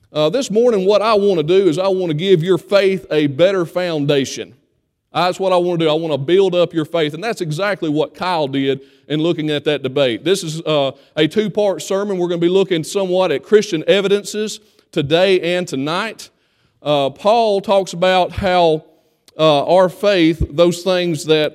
This morning, what I want to do is I want to give your faith a better foundation. That's what I want to do. I want to build up your faith, and that's exactly what Kyle did in looking at that debate. This is a two-part sermon. We're going to be looking somewhat at Christian evidences today and tonight. Paul talks about how our faith, those truths that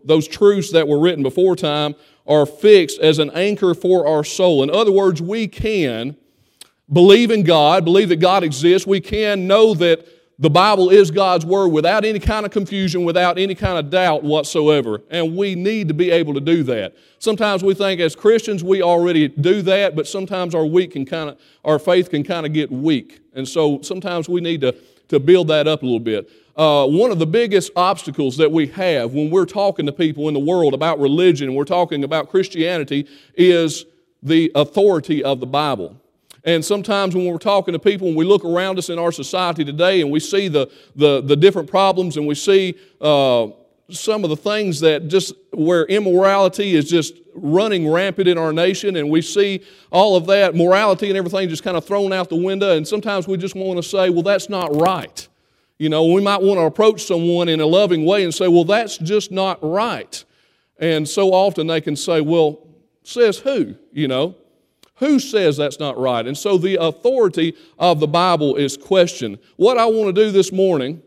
were written before time, are fixed as an anchor for our soul. In other words, we can believe in God, believe that God exists. We can know that the Bible is God's Word without any kind of confusion, without any kind of doubt whatsoever. And we need to be able to do that. Sometimes we think as Christians we already do that, but sometimes our faith can kind of get weak. And so sometimes we need to build that up a little bit. One of the biggest obstacles that we have when we're talking to people in the world about religion, and we're talking about Christianity, is the authority of the Bible. And sometimes when we're talking to people, when we look around us in our society today and we see the different problems, and we see some of the things that just where immorality is just running rampant in our nation, and we see all of that morality and everything just kind of thrown out the window, and sometimes we just want to say, well, that's not right. You know, we might want to approach someone in a loving way and say, well, that's just not right. And so often they can say, well, says who? You know, who says that's not right? And so the authority of the Bible is questioned. What I want to do this morning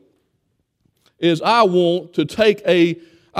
is I want to take an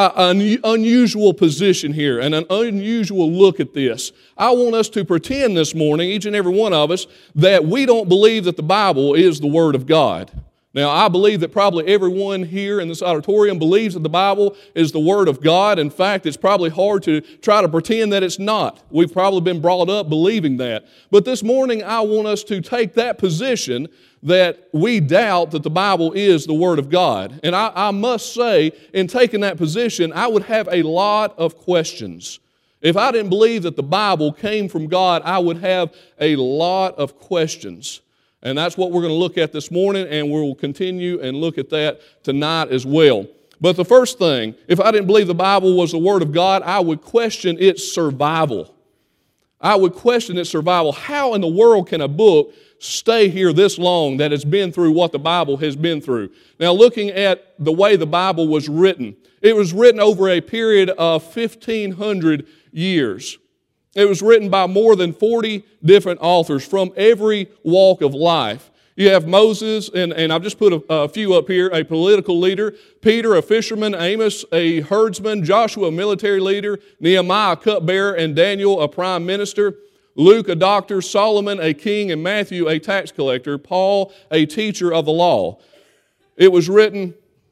unusual position here and an unusual look at this. I want us to pretend this morning, each and every one of us, that we don't believe that the Bible is the Word of God. Now, I believe that probably everyone here in this auditorium believes that the Bible is the Word of God. In fact, it's probably hard to try to pretend that it's not. We've probably been brought up believing that. But this morning, I want us to take that position that we doubt that the Bible is the Word of God. And I must say, in taking that position, I would have a lot of questions. If I didn't believe that the Bible came from God, I would have a lot of questions. And that's what we're going to look at this morning, and we'll continue and look at that tonight as well. But the first thing, if I didn't believe the Bible was the Word of God, I would question its survival. I would question its survival. How in the world can a book stay here this long that has been through what the Bible has been through? Now, looking at the way the Bible was written, it was written over a period of 1,500 years. It was written by more than 40 different authors from every walk of life. You have Moses, and I've just put a few up here, a political leader, Peter, a fisherman, Amos, a herdsman, Joshua, a military leader, Nehemiah, a cupbearer, and Daniel, a prime minister, Luke, a doctor, Solomon, a king, and Matthew, a tax collector, Paul, a teacher of the law. It was written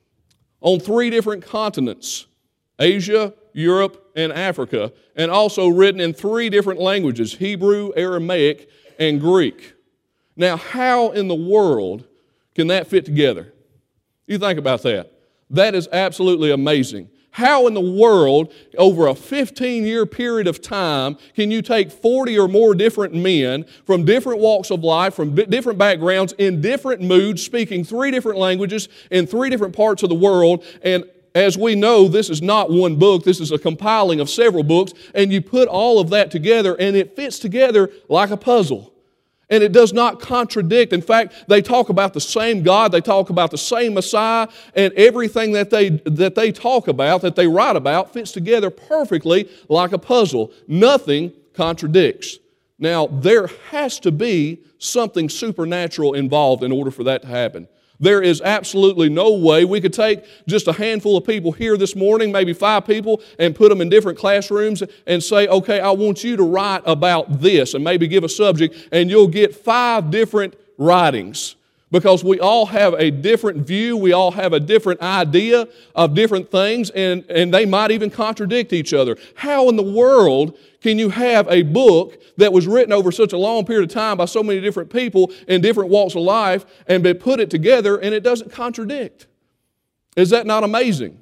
on 3 different continents, Asia, Europe, and Africa, and also written in 3 different languages, Hebrew, Aramaic, and Greek. Now, how in the world can that fit together? You think about that. That is absolutely amazing. How in the world, over a 15-year period of time, can you take 40 or more different men from different walks of life, from different backgrounds, in different moods, speaking 3 different languages in 3 different parts of the world, and as we know, this is not one book, this is a compiling of several books, and you put all of that together, and it fits together like a puzzle. And it does not contradict. In fact, they talk about the same God, they talk about the same Messiah, and everything that they talk about, that they write about, fits together perfectly like a puzzle. Nothing contradicts. Now, there has to be something supernatural involved in order for that to happen. There is absolutely no way we could take just a handful of people here this morning, maybe 5 people, and put them in different classrooms and say, okay, I want you to write about this, and maybe give a subject, and you'll get 5 different writings. Because we all have a different view, we all have a different idea of different things, and they might even contradict each other. How in the world can you have a book that was written over such a long period of time by so many different people in different walks of life and put it together and it doesn't contradict? Is that not amazing?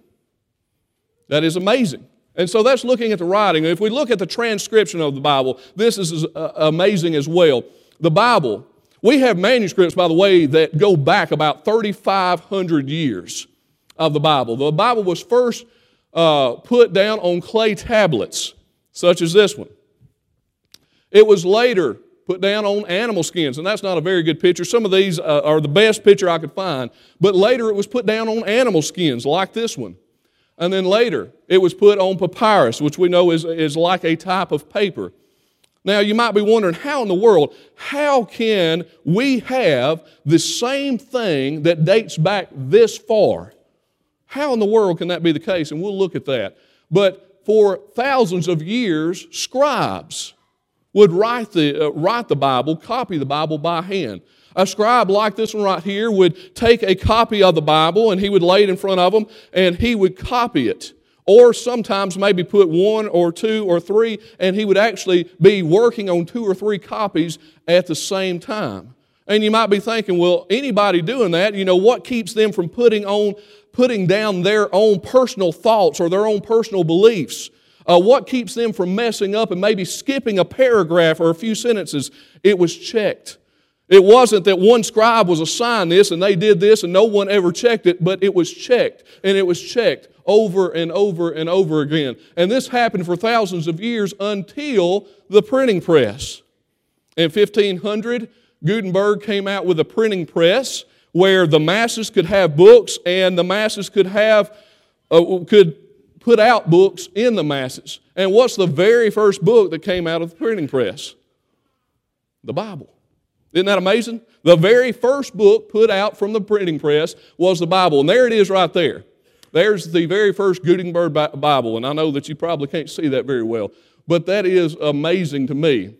That is amazing. And so that's looking at the writing. If we look at the transcription of the Bible, this is amazing as well. The Bible, we have manuscripts, by the way, that go back about 3,500 years of the Bible. The Bible was first put down on clay tablets, such as this one. It was later put down on animal skins, and that's not a very good picture. Some of these are the best picture I could find, but later it was put down on animal skins like this one. And then later it was put on papyrus, which we know is like a type of paper. Now you might be wondering, how in the world, how can we have the same thing that dates back this far? How in the world can that be the case? And we'll look at that. But for thousands of years, scribes would write the Bible, copy the Bible by hand. A scribe like this one right here would take a copy of the Bible and he would lay it in front of them and he would copy it. Or sometimes maybe put 1 or 2 or 3, and he would actually be working on 2 or 3 copies at the same time. And you might be thinking, well, anybody doing that, what keeps them from putting down their own personal thoughts or their own personal beliefs? What keeps them from messing up and maybe skipping a paragraph or a few sentences? It was checked. It wasn't that one scribe was assigned this and they did this and no one ever checked it, but it was checked, and it was checked over and over and over again. And this happened for thousands of years until the printing press. In 1500, Gutenberg came out with a printing press where the masses could have books and the masses could put out books in the masses. And what's the very first book that came out of the printing press? The Bible. Isn't that amazing? The very first book put out from the printing press was the Bible. And there it is right there. There's the very first Gutenberg Bible. And I know that you probably can't see that very well, but that is amazing to me.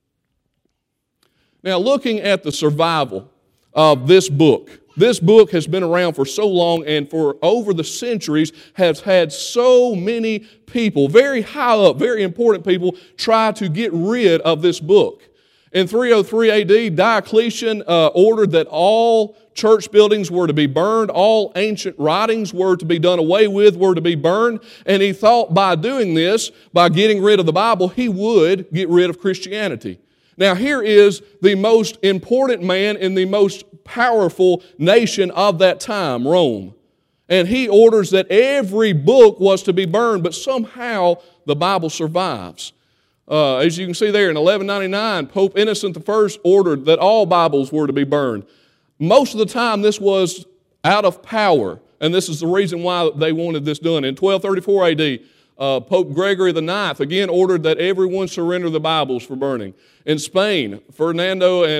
Now, looking at the survival of this book has been around for so long and for over the centuries has had so many people, very high up, very important people, try to get rid of this book. In 303 AD, Diocletian ordered that all church buildings were to be burned, all ancient writings were to be done away with, were to be burned, and he thought by doing this, by getting rid of the Bible, he would get rid of Christianity. Now here is the most important man in the most powerful nation of that time, Rome. And he orders that every book was to be burned, but somehow the Bible survives. As you can see there, in 1199, Pope Innocent I ordered that all Bibles were to be burned. Most of the time, this was out of power, and this is the reason why they wanted this done. In 1234 AD, Pope Gregory IX again ordered that everyone surrender the Bibles for burning. In Spain, Ferdinand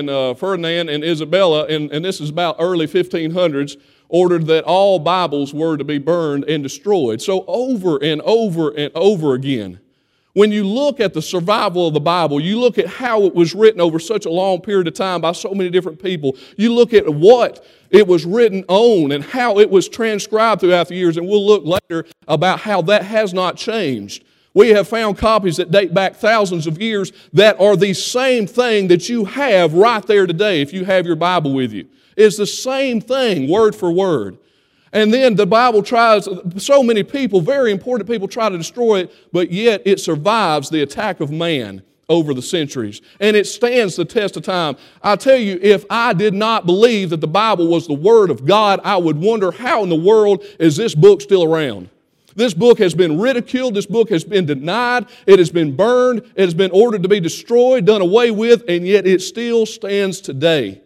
and Isabella, and this is about early 1500s, ordered that all Bibles were to be burned and destroyed. So over and over and over again. When you look at the survival of the Bible, you look at how it was written over such a long period of time by so many different people, you look at what it was written on and how it was transcribed throughout the years, and we'll look later about how that has not changed. We have found copies that date back thousands of years that are the same thing that you have right there today if you have your Bible with you. It's the same thing, word for word. And then the Bible tries, so many people, very important people, try to destroy it, but yet it survives the attack of man over the centuries. And it stands the test of time. I tell you, if I did not believe that the Bible was the Word of God, I would wonder how in the world is this book still around? This book has been ridiculed. This book has been denied. It has been burned. It has been ordered to be destroyed, done away with, and yet it still stands today.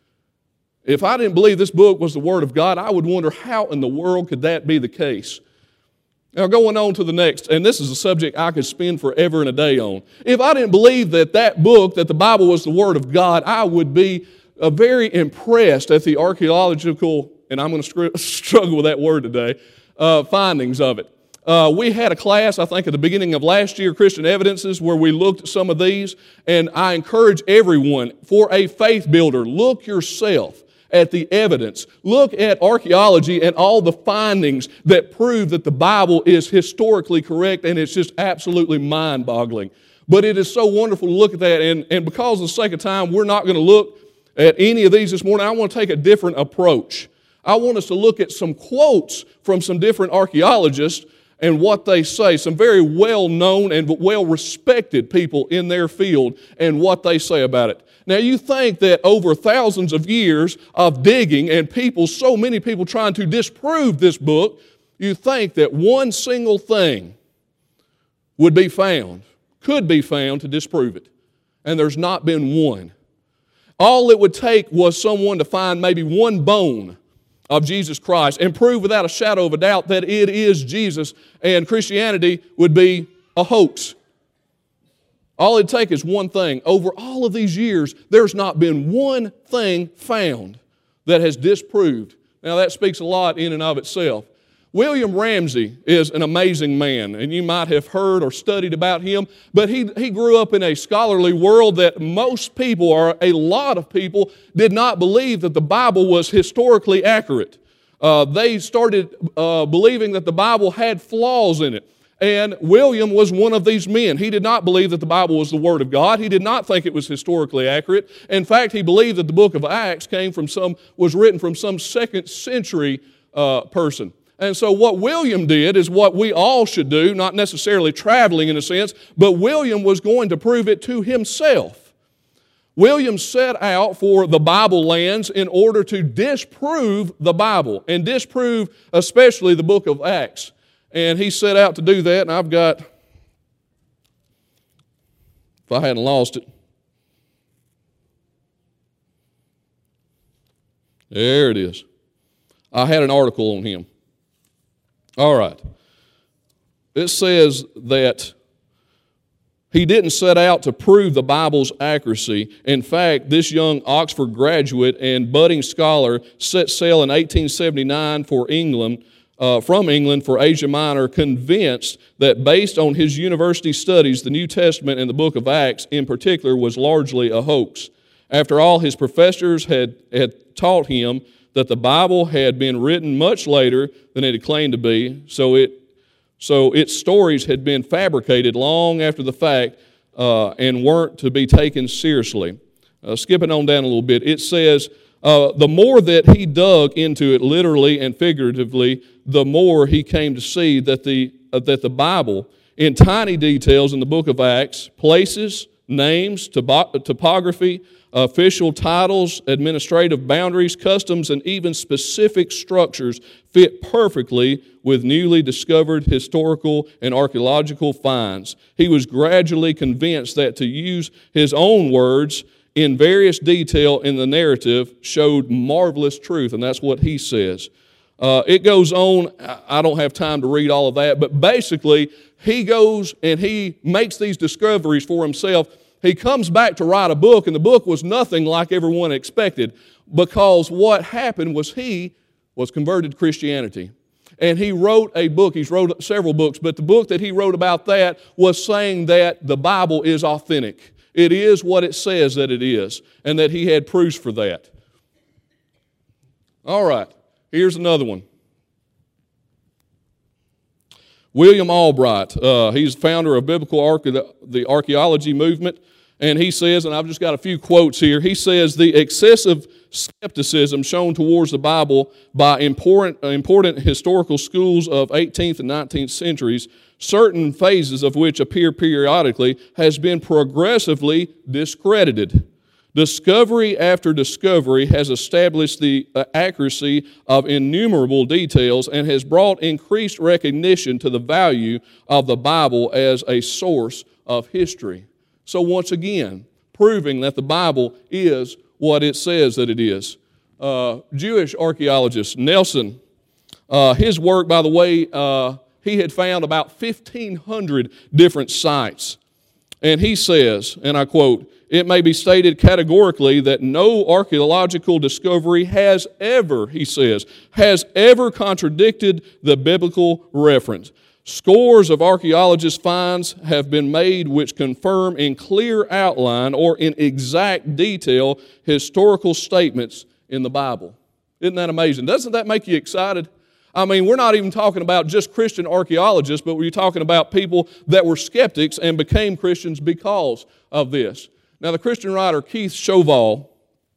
If I didn't believe this book was the Word of God, I would wonder how in the world could that be the case. Now going on to the next, and this is a subject I could spend forever and a day on. If I didn't believe that book, that the Bible was the Word of God, I would be very impressed at the archaeological, and I'm going to struggle with that word today, findings of it. We had a class, I think at the beginning of last year, Christian Evidences, where we looked at some of these, and I encourage everyone, for a faith builder, look yourself at the evidence. Look at archaeology and all the findings that prove that the Bible is historically correct, and it's just absolutely mind-boggling. But it is so wonderful to look at that, and because of the sake of time, we're not going to look at any of these this morning. I want to take a different approach. I want us to look at some quotes from some different archaeologists and what they say, some very well-known and well-respected people in their field and what they say about it. Now you think that over thousands of years of digging and so many people trying to disprove this book, you think that one single thing could be found to disprove it. and there's not been one. All it would take was someone to find maybe one bone of Jesus Christ and prove without a shadow of a doubt that it is Jesus, and Christianity would be a hoax. All it'd take is one thing. Over all of these years, there's not been one thing found that has disproved. Now that speaks a lot in and of itself. William Ramsey is an amazing man, and you might have heard or studied about him, but he grew up in a scholarly world that most people, or a lot of people, did not believe that the Bible was historically accurate. They started believing that the Bible had flaws in it. And William was one of these men. He did not believe that the Bible was the Word of God. He did not think it was historically accurate. In fact, he believed that the book of Acts was written from some 2nd century person. And so what William did is what we all should do, not necessarily traveling in a sense, but William was going to prove it to himself. William set out for the Bible lands in order to disprove the Bible, and disprove especially the book of Acts. And he set out to do that, and I've got, if I hadn't lost it, there it is. I had an article on him. All right. It says that he didn't set out to prove the Bible's accuracy. In fact, this young Oxford graduate and budding scholar set sail in 1879 from England for Asia Minor, convinced that based on his university studies, the New Testament and the book of Acts in particular was largely a hoax. After all, his professors had taught him that the Bible had been written much later than it had claimed to be, so its stories had been fabricated long after the fact and weren't to be taken seriously. Skipping on down a little bit, it says, the more that he dug into it literally and figuratively, the more he came to see that the Bible, in tiny details in the book of Acts, places, names, topography, official titles, administrative boundaries, customs, and even specific structures fit perfectly with newly discovered historical and archaeological finds. He was gradually convinced that to use his own words in various detail in the narrative showed marvelous truth, and that's what he says. It goes on, I don't have time to read all of that, but basically he goes and he makes these discoveries for himself. He comes back to write a book, and the book was nothing like everyone expected, because what happened was he was converted to Christianity. And he wrote a book. He's wrote several books, but the book that he wrote about that was saying that the Bible is authentic. It is what it says that it is, and that he had proofs for that. All right, here's another one. William Albright, he's founder of the archaeology movement, and he says, and I've just got a few quotes here, he says, the excessive skepticism shown towards the Bible by important historical schools of 18th and 19th centuries, certain phases of which appear periodically, has been progressively discredited. Discovery after discovery has established the accuracy of innumerable details and has brought increased recognition to the value of the Bible as a source of history. So once again, proving that the Bible is what it says that it is. Jewish archaeologist Nelson, his work, by the way, he had found about 1,500 different sites. And he says, and I quote, "It may be stated categorically that no archaeological discovery has ever," he says, "has ever contradicted the biblical reference. Scores of archaeologists' finds have been made which confirm in clear outline or in exact detail historical statements in the Bible." Isn't that amazing? Doesn't that make you excited? I mean, we're not even talking about just Christian archaeologists, but we're talking about people that were skeptics and became Christians because of this. Now, the Christian writer Keith Chauvel,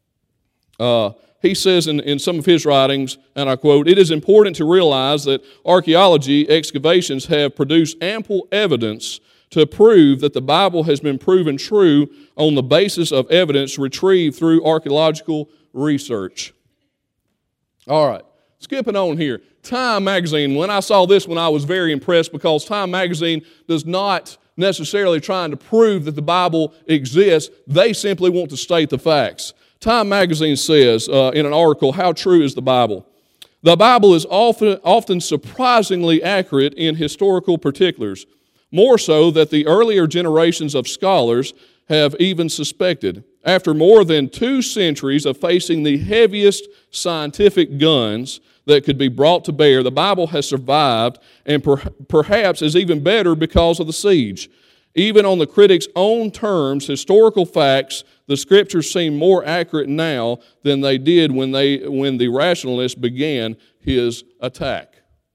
he says in some of his writings, and I quote, "It is important to realize that archaeology excavations have produced ample evidence to prove that the Bible has been proven true on the basis of evidence retrieved through archaeological research." All right, skipping on here. Time magazine, when I saw this one, I was very impressed because Time magazine does not necessarily trying to prove that the Bible exists. They simply want to state the facts. Time magazine says in an article, "How true is the Bible?" The Bible is often surprisingly accurate in historical particulars, more so than the earlier generations of scholars have even suspected. After more than 2 centuries of facing the heaviest scientific guns that could be brought to bear, the Bible has survived and perhaps is even better because of the siege. Even on the critic's own terms, historical facts, the Scriptures seem more accurate now than they did when the rationalist began his attack.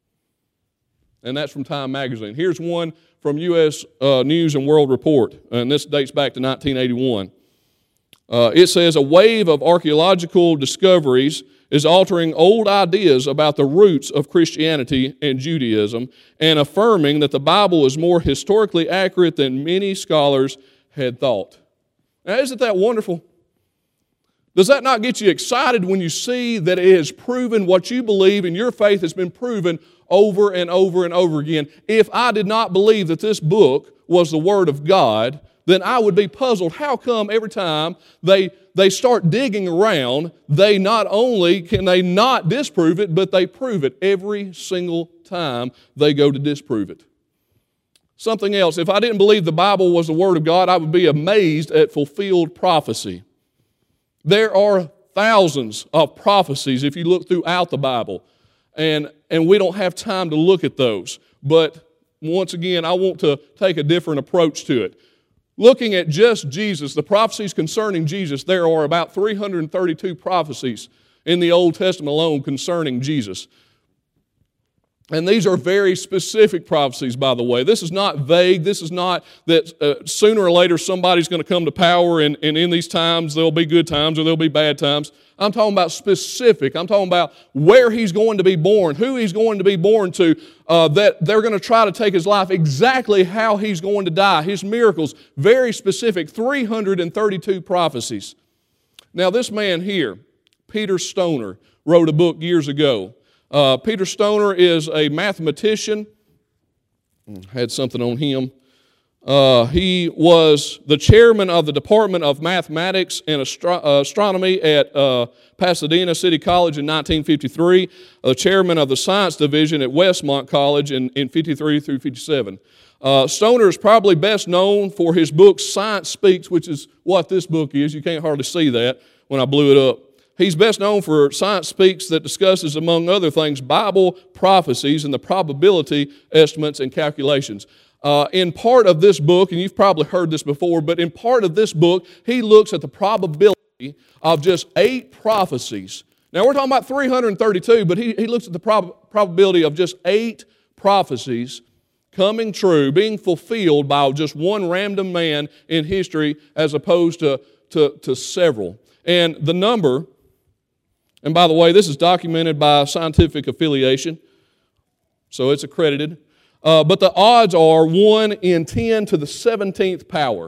And that's from Time magazine. Here's one from U.S. News and World Report, and this dates back to 1981. It says, "A wave of archaeological discoveries is altering old ideas about the roots of Christianity and Judaism and affirming that the Bible is more historically accurate than many scholars had thought." Now, isn't that wonderful? Does that not get you excited when you see that it has proven what you believe and your faith has been proven over and over and over again? If I did not believe that this book was the Word of God, then I would be puzzled. How come every time they start digging around, they not only can they not disprove it, but they prove it every single time they go to disprove it? Something else, if I didn't believe the Bible was the Word of God, I would be amazed at fulfilled prophecy. There are thousands of prophecies if you look throughout the Bible, and we don't have time to look at those. But once again, I want to take a different approach to it. Looking at just Jesus, the prophecies concerning Jesus, there are about 332 prophecies in the Old Testament alone concerning Jesus. And these are very specific prophecies, by the way. This is not vague. This is not that sooner or later somebody's going to come to power and in these times there'll be good times or there'll be bad times. I'm talking about specific. I'm talking about where he's going to be born, who he's going to be born to, that they're going to try to take his life, exactly how he's going to die, his miracles, very specific, 332 prophecies. Now this man here, Peter Stoner, wrote a book years ago. Peter Stoner is a mathematician. Had something on him. He was the chairman of the Department of Mathematics and Astronomy at Pasadena City College in 1953, the chairman of the Science Division at Westmont College in 53 through 57. Stoner is probably best known for his book Science Speaks, which is what this book is. You can't hardly see that when I blew it up. He's best known for Science Speaks that discusses, among other things, Bible prophecies and the probability estimates and calculations. In part of this book, and you've probably heard this before, but in part of this book, he looks at the probability of just 8 prophecies. Now, we're talking about 332, but he looks at the probability of just 8 prophecies coming true, being fulfilled by just one random man in history as opposed to several. And the number, and by the way, this is documented by scientific affiliation, so it's accredited. But the odds are 1 in 10 to the 17th power.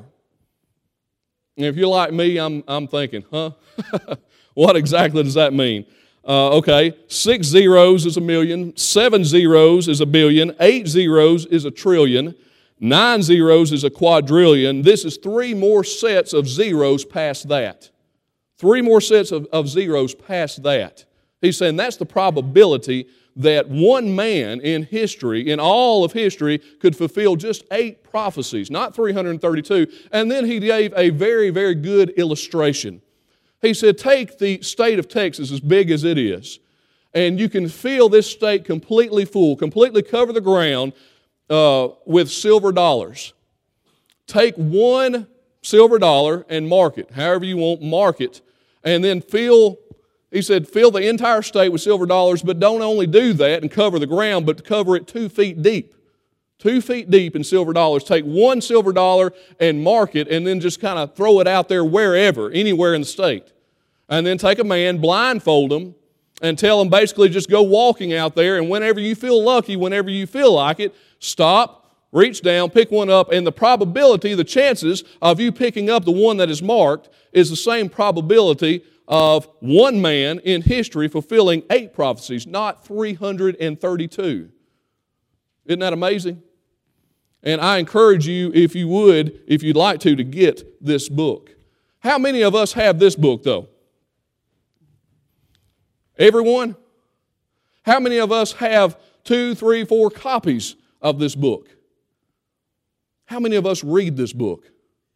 And if you're like me, I'm thinking, huh? What exactly does that mean? Okay, 6 zeros is a million, 7 zeros is a billion, 8 zeros is a trillion, 9 zeros is a quadrillion. This is 3 more sets of zeros past that. 3 more sets of zeros past that. He's saying that's the probability that one man in history, in all of history, could fulfill just 8 prophecies, not 332. And then he gave a very, very good illustration. He said, take the state of Texas, as big as it is, and you can fill this state completely full, completely cover the ground with silver dollars. Take 1 silver dollar and mark it, however you want, mark it, and then he said, fill the entire state with silver dollars, but don't only do that and cover the ground, but cover it 2 feet deep. 2 feet deep in silver dollars. Take 1 silver dollar and mark it, and then just kind of throw it out there wherever, anywhere in the state. And then take a man, blindfold him, and tell him basically just go walking out there, and whenever you feel lucky, whenever you feel like it, stop, reach down, pick one up, and the probability, the chances of you picking up the one that is marked is the same probability of one man in history fulfilling 8 prophecies, not 332. Isn't that amazing? And I encourage you, if you would, if you'd like to get this book. How many of us have this book, though? Everyone? How many of us have 2, 3, 4 copies of this book? How many of us read this book?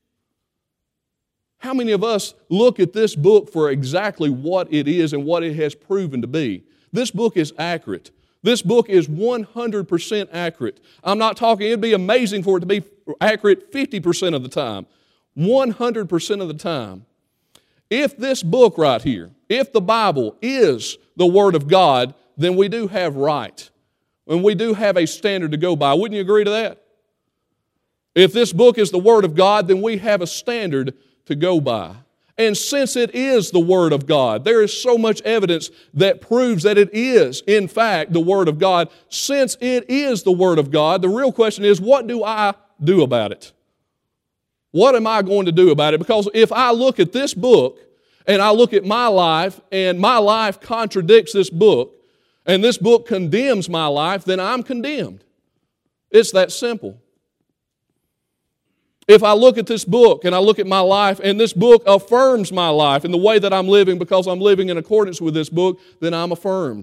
How many of us look at this book for exactly what it is and what it has proven to be? This book is accurate. This book is 100% accurate. I'm not talking, it'd be amazing for it to be accurate 50% of the time. 100% of the time. If this book right here, if the Bible is the Word of God, then we do have right. And we do have a standard to go by. Wouldn't you agree to that? If this book is the Word of God, then we have a standard to go by. And since it is the Word of God, there is so much evidence that proves that it is, in fact, the Word of God. Since it is the Word of God, the real question is, what do I do about it? What am I going to do about it? Because if I look at this book, and I look at my life, and my life contradicts this book, and this book condemns my life, then I'm condemned. It's that simple. If I look at this book and I look at my life and this book affirms my life in the way that I'm living because I'm living in accordance with this book, then I'm affirmed.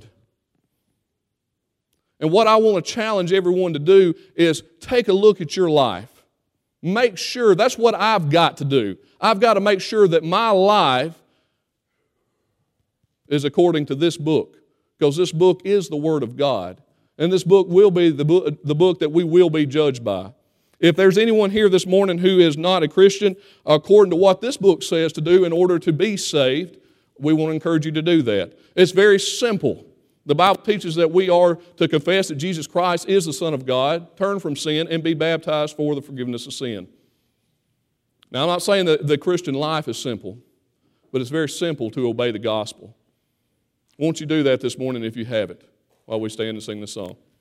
And what I want to challenge everyone to do is take a look at your life. Make sure, that's what I've got to do. I've got to make sure that my life is according to this book, because this book is the Word of God. And this book will be the book that we will be judged by. If there's anyone here this morning who is not a Christian, according to what this book says to do in order to be saved, we want to encourage you to do that. It's very simple. The Bible teaches that we are to confess that Jesus Christ is the Son of God, turn from sin, and be baptized for the forgiveness of sin. Now, I'm not saying that the Christian life is simple, but it's very simple to obey the gospel. Won't you do that this morning if you haven't, while we stand and sing this song?